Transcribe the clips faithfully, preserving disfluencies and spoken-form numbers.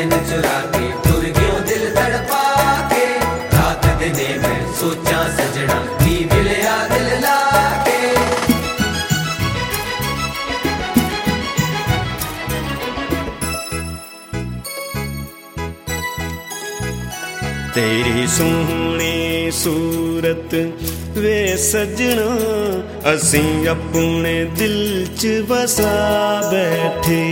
चैन चुरा के तुर गयो दिल तड़पा के। रात दिने मैं सोचा सजना की मिलया दिल लाके। तेरी सोहनी सूरत वे सजना असी अपने दिल च बसा बैठे।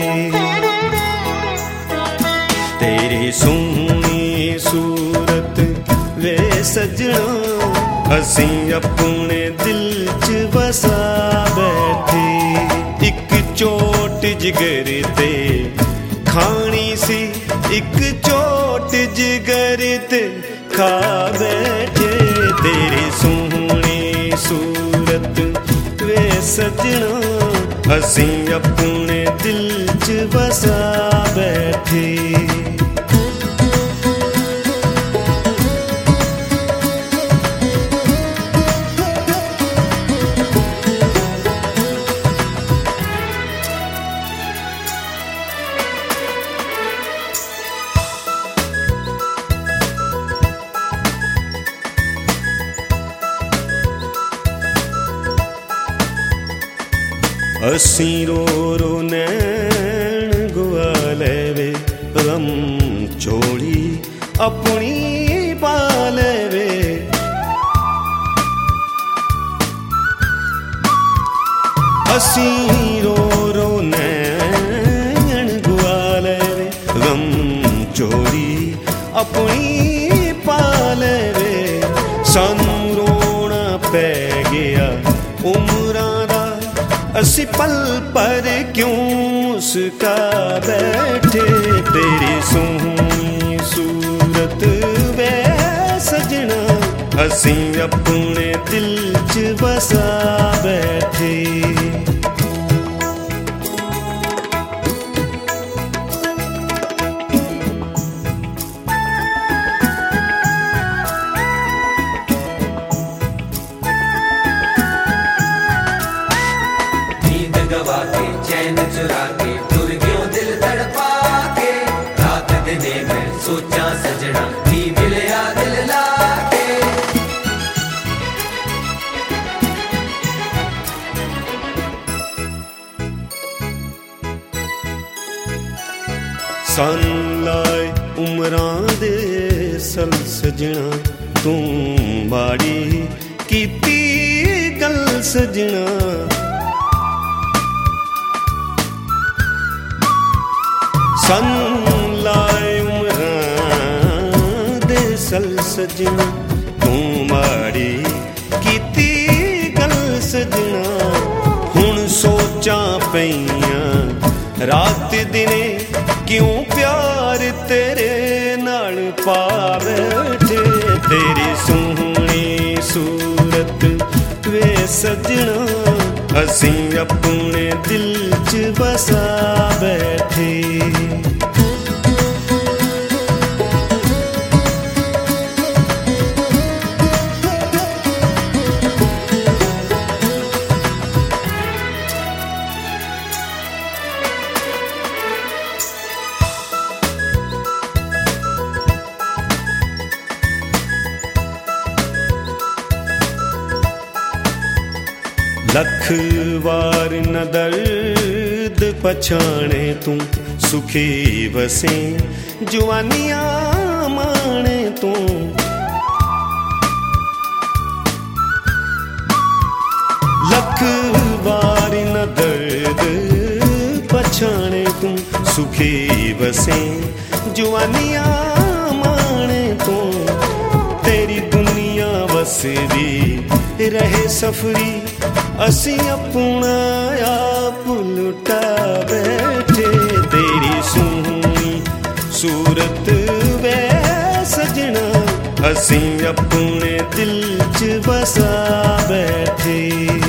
तेरी सोहनी सूरत वे सजना असी अपने दिल च बसा बैठे। एक चोट जिगर ते खानी सी, एक चोट जिगर ते खा बैठे। तेरी सोहनी सूरत वे सजना असी अपने दिल च बसा बैठे। असी रो रो नैन गुआ लेवे गम चोली अपनी पा लेवे। असी रो रो नैन गुआ लेवे गम चोली अपनी पा लेवे। सानू रोना पै गया उमरां दा असी पल पर क्यों मुस्का बैठे। तेरी सोहनी सूरत वे सजना असी अपने दिल च बसा बैठे। गवा के चैन चुरा के तुर गयो दिल तड़पा के। रात दिने मैं सोचा सजना की मिलया दिल लाके। सन लाए उमरां दे सल सजना तू माड़ी कीती गल सजना। सन लाए उमरां दे सल सजना तू माड़ी कीती गल सजना। हुण सोचां पईयां रात दिने क्यों प्यार तेरे नाल पा बैठे। तेरी सोहनी सूरत वे सजना असी अपने दिल च बसा बैठे। लख वार न दर्द पछाणे तू सुखी बसे जुआनियां माणे तू। लख वार न दर्द पछाणे तू सुखी बसे जुआनियां माणे तू। तेरी दुनिया वसदी रहे सफरी असी अपना आप लुटा बैठे। तेरी सोहनी सूरत वे सजना असी अपने दिल च बसा बैठे।